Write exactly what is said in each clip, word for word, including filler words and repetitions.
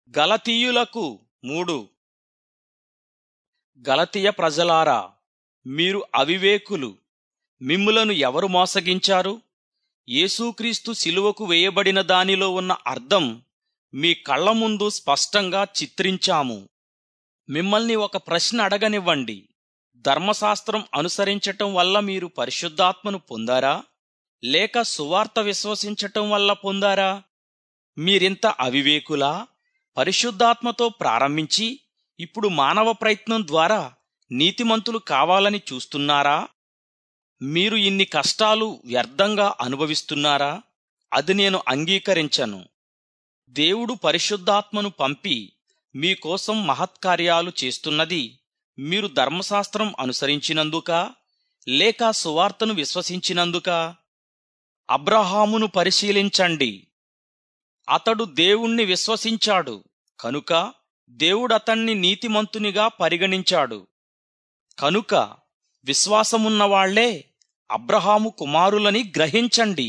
గలతీయులకు మూడు. గలతీయ ప్రజలారా, మీరు అవివేకులు, మిమ్ములను ఎవరు మోసగించారు? యేసుక్రీస్తు శిలువకు వేయబడిన దానిలో ఉన్న అర్థం మీ కళ్ల ముందు స్పష్టంగా చిత్రించాము. మిమ్మల్ని ఒక ప్రశ్న అడగనివ్వండి. ధర్మశాస్త్రం అనుసరించటం వల్ల మీరు పరిశుద్ధాత్మను పొందారా, లేక సువార్త విశ్వసించటం వల్ల పొందారా? మీరింత అవివేకులా? పరిశుద్ధాత్మతో ప్రారంభించి ఇప్పుడు మానవ ప్రయత్నం ద్వారా నీతిమంతులు కావాలని చూస్తున్నారా? మీరు ఇన్ని కష్టాలు వ్యర్థంగా అనుభవిస్తున్నారా? అది నేను అంగీకరించను. దేవుడు పరిశుద్ధాత్మను పంపి మీకోసం మహత్కార్యాలు చేస్తున్నది మీరు ధర్మశాస్త్రం అనుసరించినందుకా, లేక సువార్తను విశ్వసించినందుకా? అబ్రహామును పరిశీలించండి. అతడు దేవుణ్ణి విశ్వసించాడు కనుక దేవుడతన్ని నీతిమంతునిగా పరిగణించాడు. కనుక విశ్వాసమున్నవాళ్లే అబ్రహాము కుమారులని గ్రహించండి.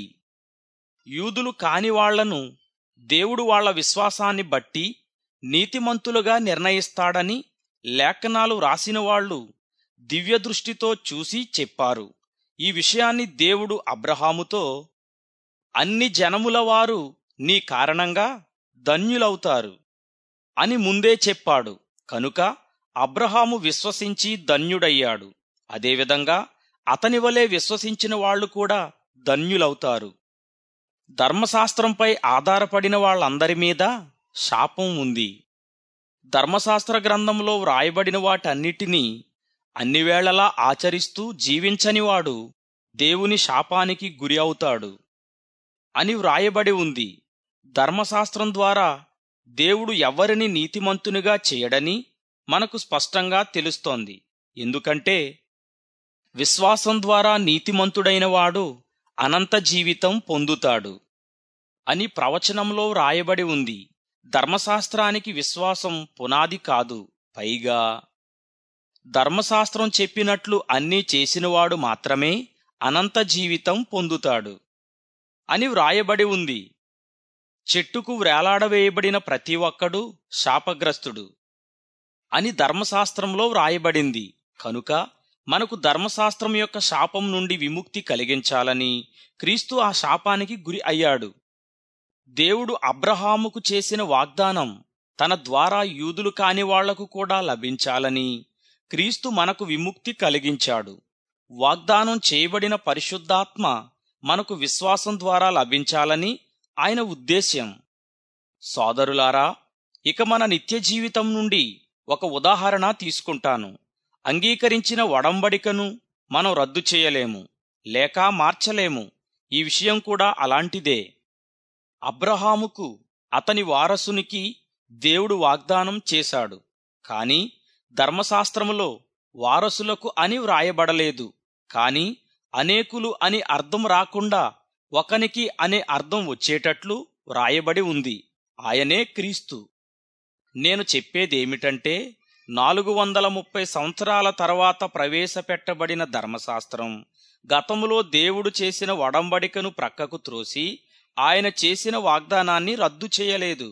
యూదులు కాని వాళ్లను దేవుడు వాళ్ల విశ్వాసాన్ని బట్టి నీతిమంతులుగా నిర్ణయిస్తాడని లేఖనాలు రాసినవాళ్లు దివ్యదృష్టితో చూసి చెప్పారు. ఈ విషయాన్ని దేవుడు అబ్రహాముతో, అన్ని జనముల వారు నీ కారణంగా ధన్యులవుతారు అని ముందే చెప్పాడు. కనుక అబ్రహాము విశ్వసించి ధన్యుడయ్యాడు. అదేవిధంగా అతని వలె విశ్వసించిన వాళ్లు కూడా ధన్యులవుతారు. ధర్మశాస్త్రంపై ఆధారపడిన వాళ్ళందరి మీద శాపం ఉంది. ధర్మశాస్త్ర గ్రంథంలో వ్రాయబడిన వాటన్నిటినీ అన్ని వేళలా ఆచరిస్తూ జీవించనివాడు దేవుని శాపానికి గురి అవుతాడు అని వ్రాయబడి ఉంది. ధర్మశాస్త్రం ద్వారా దేవుడు ఎవ్వరిని నీతిమంతునిగా చేయడని మనకు స్పష్టంగా తెలుస్తోంది. ఎందుకంటే విశ్వాసం ద్వారా నీతిమంతుడైన వాడు అనంత జీవితం పొందుతాడు అని ప్రవచనంలో వ్రాయబడి ఉంది. ధర్మశాస్త్రానికి విశ్వాసం పునాది కాదు, పైగా ధర్మశాస్త్రం చెప్పినట్లు అన్నీ చేసినవాడు మాత్రమే అనంత జీవితం పొందుతాడు అని వ్రాయబడి ఉంది. చెట్టుకు వ్రేలాడవేయబడిన ప్రతి ఒక్కడూ శాపగ్రస్తుడు అని ధర్మశాస్త్రంలో వ్రాయబడింది. కనుక మనకు ధర్మశాస్త్రం యొక్క శాపం నుండి విముక్తి కలిగించాలని క్రీస్తు ఆ శాపానికి గురి అయ్యాడు. దేవుడు అబ్రహాముకు చేసిన వాగ్దానం తన ద్వారా యూదులు కాని వాళ్లకు కూడా లభించాలని క్రీస్తు మనకు విముక్తి కలిగించాడు. వాగ్దానం చేయబడిన పరిశుద్ధాత్మ మనకు విశ్వాసం ద్వారా లభించాలని ఆయన ఉద్దేశ్యం. సోదరులారా, ఇక మన నిత్య జీవితం నుండి ఒక ఉదాహరణ తీసుకుంటాను. అంగీకరించిన ఒడంబడికను మనం రద్దు చేయలేము, లేక మార్చలేము. ఈ విషయం కూడా అలాంటిదే. అబ్రహాముకు అతని వారసునికి దేవుడు వాగ్దానం చేశాడు, కాని ధర్మశాస్త్రములో వారసులకు అని వ్రాయబడలేదు. కాని అనేకులు అని అర్థం రాకుండా ఒకనికి అనే అర్థం వచ్చేటట్లు వ్రాయబడి ఉంది. ఆయనే క్రీస్తు. నేను చెప్పేదేమిటంటే, నాలుగు వందల ముప్పై సంవత్సరాల తర్వాత ప్రవేశపెట్టబడిన ధర్మశాస్త్రం గతములో దేవుడు చేసిన ఒడంబడికను ప్రక్కకు త్రోసి ఆయన చేసిన వాగ్దానాన్ని రద్దు చేయలేదు.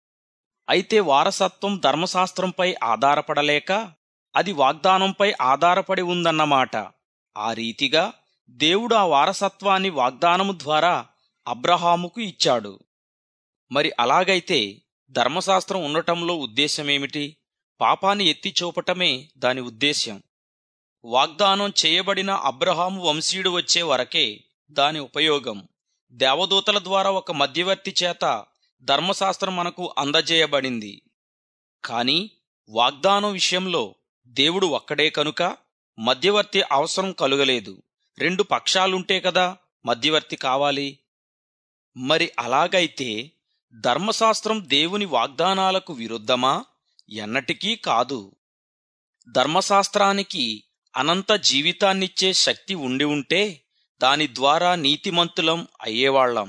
అయితే వారసత్వం ధర్మశాస్త్రంపై ఆధారపడలేక అది వాగ్దానంపై ఆధారపడి ఉందన్నమాట. ఆ రీతిగా దేవుడు ఆ వారసత్వాన్ని వాగ్దానము ద్వారా అబ్రహాముకు ఇచ్చాడు. మరి అలాగైతే ధర్మశాస్త్రం ఉండటంలో ఉద్దేశమేమిటి? పాపాన్ని ఎత్తి చూపటమే దాని ఉద్దేశ్యం. వాగ్దానం చేయబడిన అబ్రహాము వంశీయుడు వచ్చే వరకే దాని ఉపయోగం. దేవదూతల ద్వారా ఒక మధ్యవర్తి చేత ధర్మశాస్త్రం మనకు అందజేయబడింది. కాని వాగ్దానం విషయంలో దేవుడు ఒక్కడే కనుక మధ్యవర్తి అవసరం కలుగలేదు. రెండు పక్షాలుంటే కదా మధ్యవర్తి కావాలి. మరి అలాగైతే ధర్మశాస్త్రం దేవుని వాగ్దానాలకు విరుద్ధమా? ఎన్నటికీ కాదు. ధర్మశాస్త్రానికి అనంత జీవితాన్నిచ్చే శక్తి ఉండి ఉంటే దాని ద్వారా నీతిమంతులం అయ్యేవాళ్లం.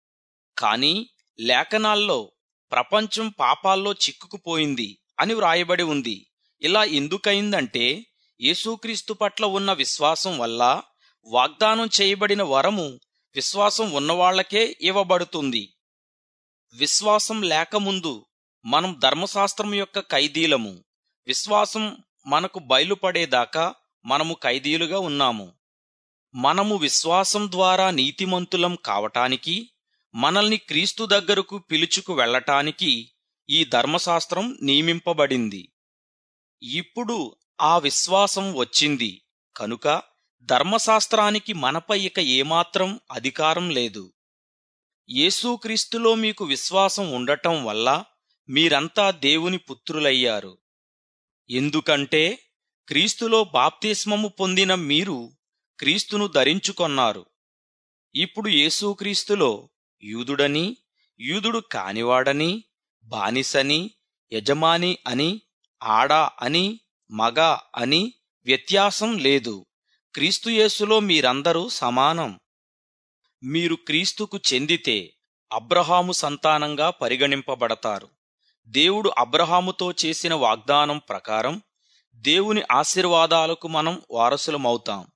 కాని లేఖనాల్లో ప్రపంచం పాపాల్లో చిక్కుకుపోయింది అని వ్రాయబడి ఉంది. ఇలా ఎందుకయిందంటే యేసుక్రీస్తు పట్ల ఉన్న విశ్వాసం వల్ల వాగ్దానం చేయబడిన వరము విశ్వాసం ఉన్నవాళ్లకే ఇవ్వబడుతుంది. విశ్వాసం లేకముందు మనం ధర్మశాస్త్రం యొక్క ఖైదీలము. విశ్వాసం మనకు బయలుపడేదాకా మనము ఖైదీలుగా ఉన్నాము. మనము విశ్వాసం ద్వారా నీతిమంతులం కావటానికి, మనల్ని క్రీస్తు దగ్గరకు పిలుచుకు వెళ్ళటానికి ఈ ధర్మశాస్త్రం నియమింపబడింది. ఇప్పుడు ఆ విశ్వాసం వచ్చింది కనుక ధర్మశాస్త్రానికి మనపై ఇక ఏమాత్రం అధికారం లేదు. యేసుక్రీస్తులో మీకు విశ్వాసం ఉండటం వల్ల మీరంతా దేవుని పుత్రులయ్యారు. ఎందుకంటే క్రీస్తులో బాప్తిస్మము పొందిన మీరు క్రీస్తును ధరించుకొన్నారు. ఇప్పుడు యేసుక్రీస్తులో యూదుడని, యూదుడు కానివాడని, బానిసని, యజమాని అని, ఆడ అని, మగ అని వ్యత్యాసం లేదు. క్రీస్తు యేసులో మీరందరూ సమానం. మీరు క్రీస్తుకు చెందితే అబ్రహాము సంతానంగా పరిగణింపబడతారు. దేవుడు అబ్రహాముతో చేసిన వాగ్దానం ప్రకారం దేవుని ఆశీర్వాదాలకు మనం వారసులమవుతాం.